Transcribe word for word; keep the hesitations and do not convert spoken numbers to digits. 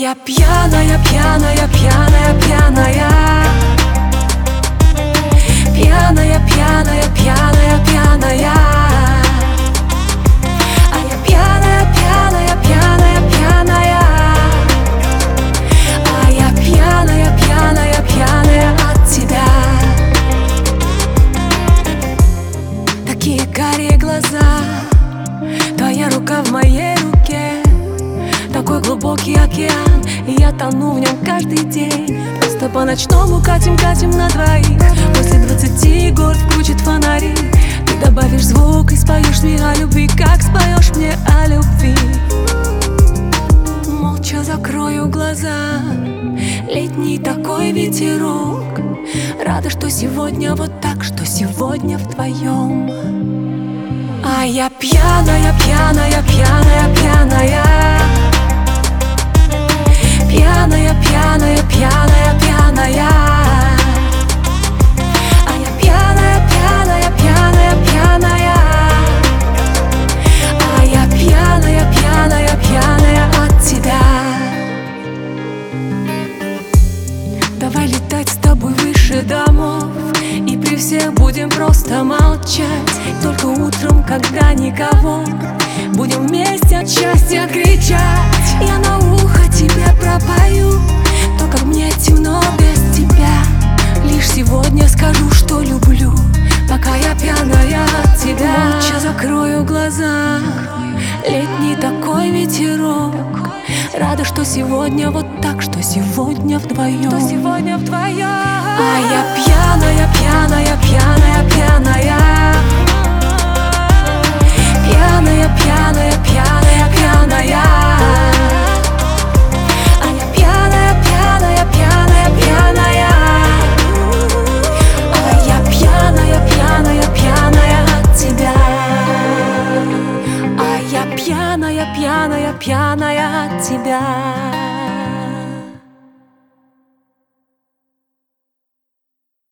я пьяная, пьяная, пьяная, пьяная. Пьяная, пьяная, пьяная, пьяная. А я пьяная, пьяная, пьяная, пьяная. А я пьяная, пьяная, пьяная от тебя. Такие карие глаза, твоя рука в моей руке. Такой глубокий океан, и я тону в нем каждый день. Просто по-ночному катим, катим на двоих. После двадцати гор включит фонари. Ты добавишь звук и споешь мне о любви, как споешь мне о любви. Молча закрою глаза, летний такой ветерок. Рада, что сегодня вот так, что сегодня вдвоем. А я пьяная, пьяная, пьяная, пьяная. Пьяная, пьяная, пьяная, пьяная. А я пьяная, пьяная, пьяная, пьяная. А я пьяная, пьяная, пьяная от тебя. Давай летать с тобой выше домов, и при всех будем просто молчать. Только утром, когда никого, будем вместе от счастья кричать. Я на ухо тебе пропою то, как мне темно без тебя. Лишь сегодня скажу, что люблю, пока я пьяная от тебя. Молча закрою глаза, летний такой ветерок. Рада, что сегодня вот так, что сегодня вдвоем, что сегодня вдвоем. А я пьяная, пьяная, пьяная, пьяная. Пьяная, пьяная, пьяная, пьяная. А я пьяная, пьяная, пьяная, пьяная. А я пьяная, пьяная, пьяная от тебя. А я пьяная, пьяная, пьяная от тебя.